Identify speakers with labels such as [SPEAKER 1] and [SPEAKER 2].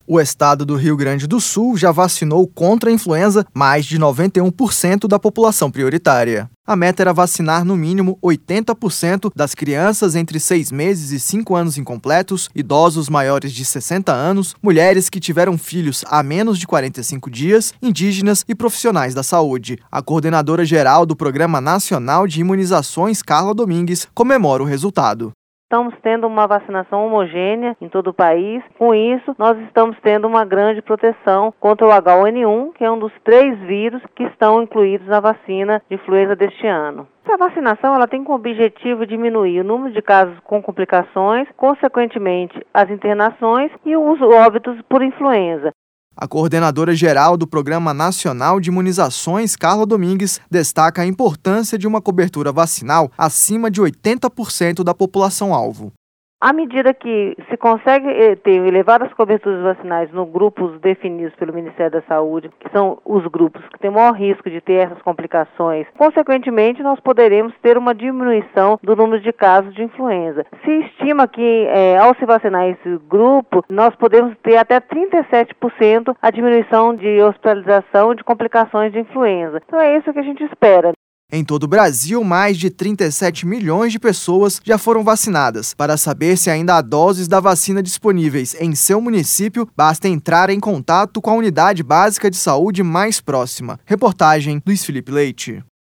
[SPEAKER 1] O estado do Rio Grande do Sul já vacinou contra a influenza mais de 91% da população prioritária. A meta era vacinar no mínimo 80% das crianças entre 6 meses e 5 anos incompletos, idosos maiores de 60 anos, mulheres que tiveram filhos há menos de 45 dias, indígenas e profissionais da saúde. A coordenadora geral do Programa Nacional de Imunizações, Carla Domingues, comemora o resultado.
[SPEAKER 2] Estamos tendo uma vacinação homogênea em todo o país. Com isso, nós estamos tendo uma grande proteção contra o H1N1, que é um dos 3 vírus que estão incluídos na vacina de influenza deste ano. Essa vacinação ela tem como objetivo diminuir o número de casos com complicações, consequentemente as internações e os óbitos por influenza.
[SPEAKER 1] A coordenadora geral do Programa Nacional de Imunizações, Carla Domingues, destaca a importância de uma cobertura vacinal acima de 80% da população-alvo.
[SPEAKER 2] À medida que se consegue ter elevadas coberturas vacinais nos grupos definidos pelo Ministério da Saúde, que são os grupos que têm maior risco de ter essas complicações, consequentemente nós poderemos ter uma diminuição do número de casos de influenza. Se estima que ao se vacinar esse grupo, nós podemos ter até 37% a diminuição de hospitalização e de complicações de influenza. Então é isso que a gente espera.
[SPEAKER 1] Em todo o Brasil, mais de 37 milhões de pessoas já foram vacinadas. Para saber se ainda há doses da vacina disponíveis em seu município, basta entrar em contato com a unidade básica de saúde mais próxima. Reportagem Luiz Felipe Leite.